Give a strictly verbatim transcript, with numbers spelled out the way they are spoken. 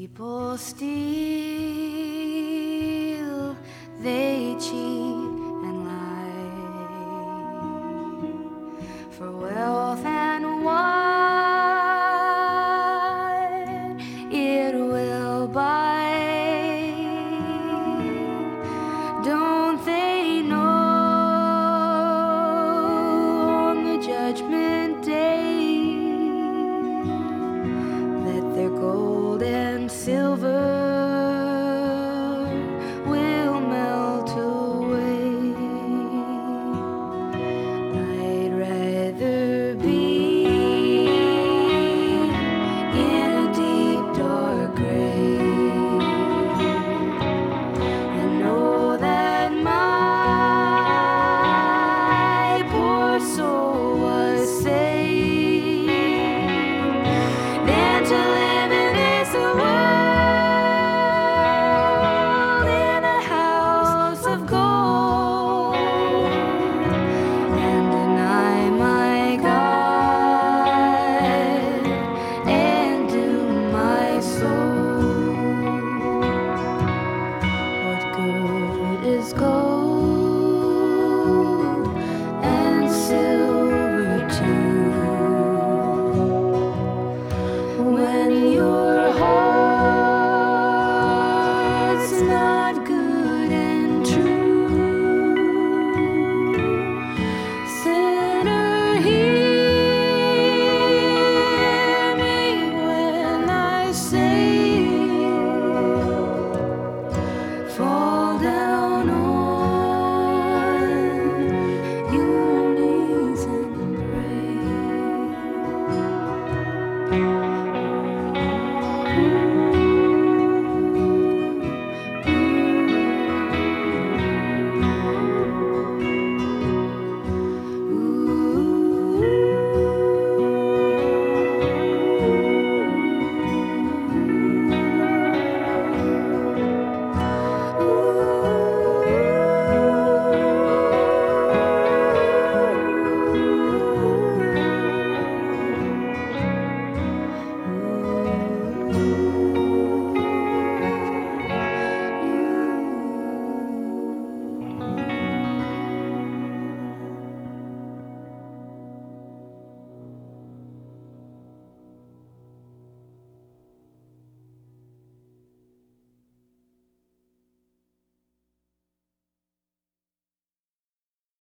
People steal, they cheat and lie for wealth and wine. It will buy. Don't they know on the judgment day that their gold and silver will melt away? I'd rather be in a deep dark grave and know that my poor soul was saved than to live in this world in a house of gold and deny my God and doom my soul. What good is gold and silver too when your heart's not good and true? Sinner, hear me when I say